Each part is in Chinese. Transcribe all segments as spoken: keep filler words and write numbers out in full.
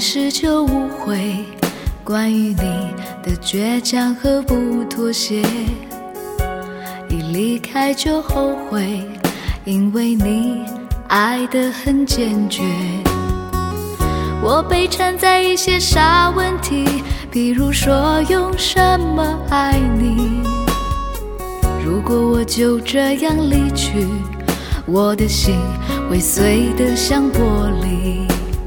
始就误会关于你的倔强和不妥协，一离开就后悔，因为你爱得很坚决。我被缠在一些傻问题，比如说用什么爱你。如果我就这样离去，我的心会碎得像玻璃。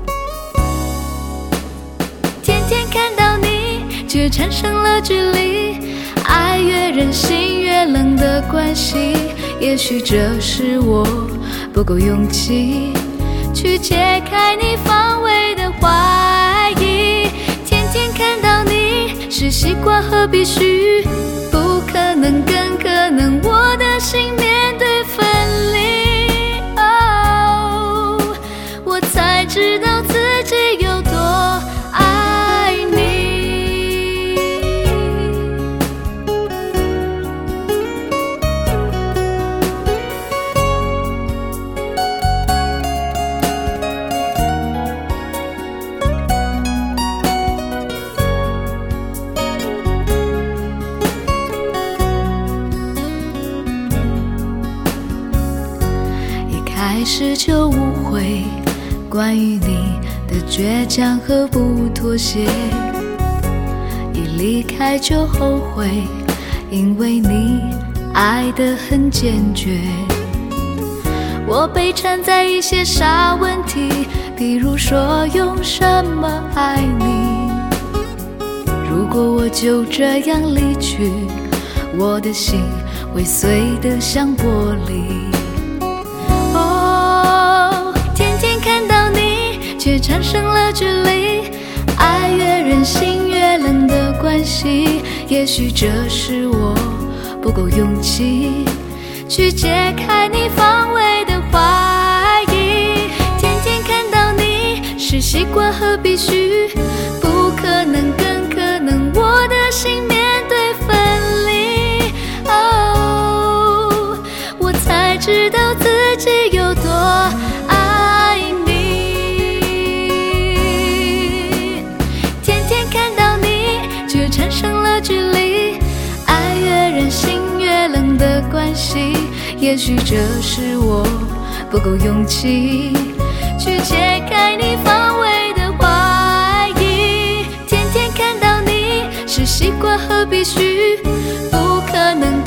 天天看到你，却产生了距离，爱越任性越冷的关系。也许这是我不够勇气去解开你防卫的怀疑。天天看到你是习惯和必须，不可能更可能我的心面对分离。哦，我才知道自己有多爱你。开始就误会关于你的倔强和不妥协，一离开就后悔，因为你爱得很坚决。我被缠在一些傻问题，比如说用什么爱你。如果我就这样离去，我的心会碎得像玻璃。看到你，却产生了距离，爱越任性越冷的关系。也许这是我不够勇气去解开你防卫的怀疑。天天看到你是习惯和必须，不可能更可能我的心面对分离。哦，我才知道自己有多爱你。产生了距离，爱越任性越冷的关系。也许这是我不够勇气去解开你防卫的怀疑。天天看到你是习惯和必须，不可能